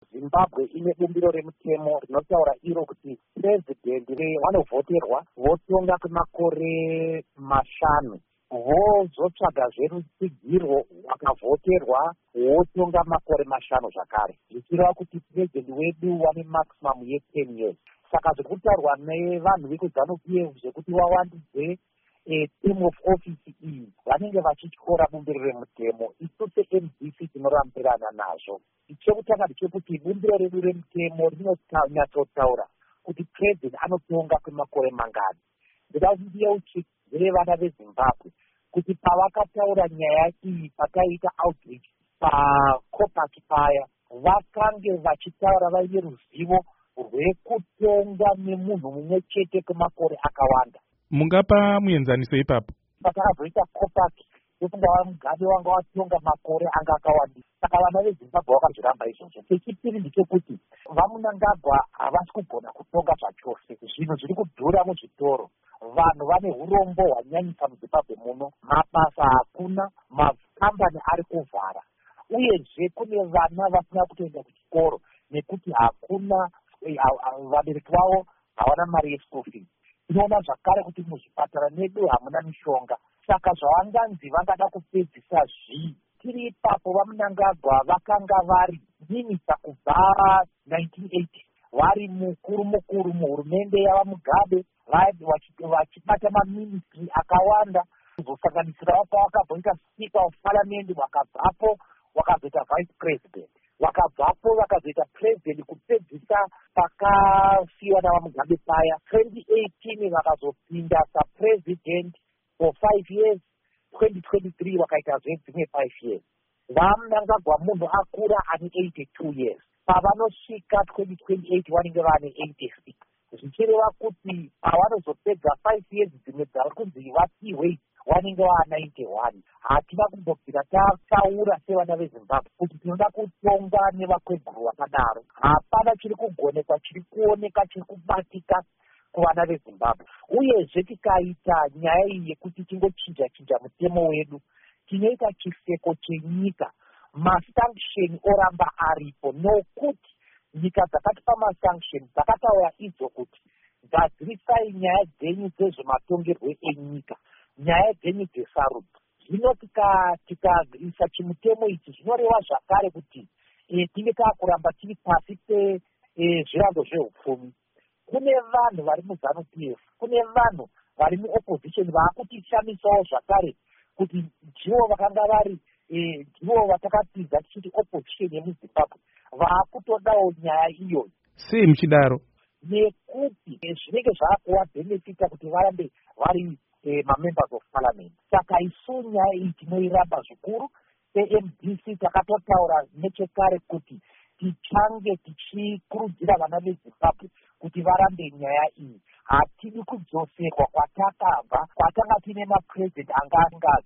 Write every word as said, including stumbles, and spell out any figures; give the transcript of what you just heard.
Zimbabwe ine bumbiro remutemo rinotaura iro kuti purezidendi vanovhoterwa votonga kwemakore mashanu, vozotsvagazve rutsigiro rwakavhoterwa wotonga makore mashanu zvakare, zvichireva kuti purezidendi wedu wane maximum ye10 years. Saka zviri kutaurwa nevanhu vekuzanu P F zvekuti wawandidze term of office iyi vanenge vachityora bumbiro remutemo. Isu se-M D C tinorambirirana nazvo. Chekutanga ndechekuti bumbiro redu remutemo rinonyatsotaura kuti president anotonga kwemakore mangani. Ndida kuti ndiyeuchidzire vana veZimbabwe kuti pavakataura nyaya iyi pakaita outreach paCopac paya, vakange vachitaura vaine ruzivo rwekutonga nemunhu mumwe chete kwemakore akawanda. Mungapa muenzaniso ipapo? Patakazoita Copac yofunga Mugabe wanga watonga makore anga akawanda. Saka vana veZimbabwe vakazviramba izvozvo. Chechipiri ndechekuti vaMunangagwa havasi kugona kutonga zvachose. Zvinhu zviri kudhura muzvitoro, vanhu vane urombo hwanyanyisa muZimbabwe muno, mabasa hakuna, makambani ari kuvhara, uyezve kune vana vasina kutoenda kuchikoro nekuti hakuna vabereki vavo havana mari yeschool fees. Tinoona zvakare kuti muzvipatara medu hamuna mishonga. Saka zvavanganzi vangada kupedzisa zvii, tiri ipapo vaMunangagwa vakanga vari minista kubva nineteen eighty, vari mukuru mukuru muhurumende yavaMugabe, vachibata maministry akawanda, kuzosanganisira vapo vakabvoita speaker of parliament, vakabvapo vakazoita vice president, vakabvapo vakazoita president kupedzisa pakasiyiwa navaMugabe paya. twenty eighteen vakazopinda sapresident for five years, twenty twenty-three vakaitazve dzimwe five years. VaMunangagwa munhu akura ane eighty-two years, pavanosvika twenty twenty-eight vanenge vane eighty-six, zvichireva kuti pavanozopedza five years dzimwe dzavari kunzi vasiwe vanenge vaa ninety-one. Hatina kumbobvira tataura sevana veZimbabwe kuti tinoda kutonga nevakweguru vakadaro. Hapana chiri kugonekwa, chiri kuoneka, chiri kubatika kuvana veZimbabwe. Uyezve tikaita nyaya iyi yekuti tingochinja chinja mutemo wedu, tinoita chiseko chenyika. Masanction oramba aripo, nokuti nyika dzakatipa masanction dzakataura idzo kuti gadzirisai nyaya dzenyu dzezvematongerwo enyika, nyaya dzenyu dzesarudzo. Zvino tikaisa chimutemo ichi zvinoreva zvakare kuti tinge taakuramba tiri pasi pezvirango zveupfumi. Kune vanhu vari muzanu P F, kune vanhu vari muopposition vaakutishamisawo zvakare kuti ndivo vakanga vari ndivo vatakapidza tichiti opposition yemuZimbabwe, vaakutodawo nyaya iyoyi. Sei muchidaro? Nekuti zvinenge zvaakuva benefita kuti varambe vari mamembers of parliament. Saka isu nyaya iyi tinoiramba zvikuru. Se-M D C takatotaura nechekare kuti tichange tichikurudzira vana veZimbabwe kuti varambe nyaya iyi. Hatidi kudzoserwa kwatakabva, kwatanga tine mapresident anga